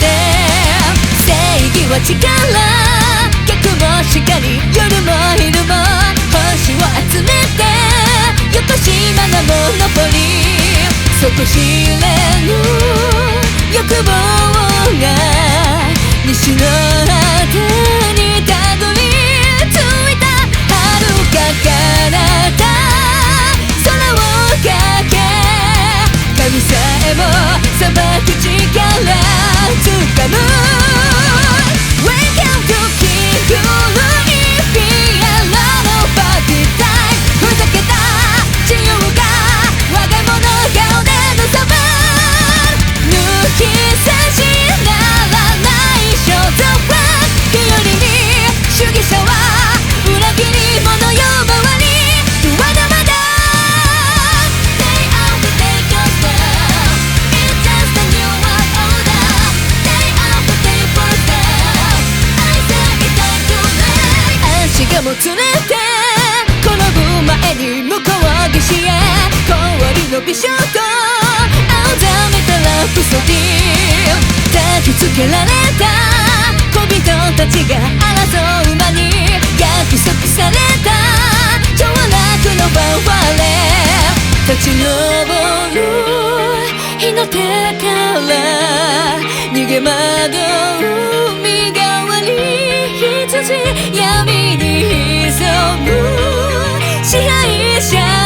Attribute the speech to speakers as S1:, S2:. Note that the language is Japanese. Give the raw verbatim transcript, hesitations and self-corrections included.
S1: て正義は力逆もしかり夜も昼も星を集めてよこしまなモノポリ底知れぬ欲望が西の果てにたどり着いた遥か彼方空をかけ神さえも裁く力つかむ Welcome to King Louis Pierre のパーティータイムふざけた自由が我が物顔でのサバ抜き差しならない肖像は日和に主義者は裏切り者よ周りまだまだ Day after day goes down It's just a new world order Day after day falls down I say it's time to play 足がもつれて転ぶ前に向こう岸へ氷の美少と青ざめたラプソディ焚きつけられた小人たちが争う間に約束された凋落のファンファーレ立ち上る日の手から逃げ惑う身代わり羊闇に潜む支配者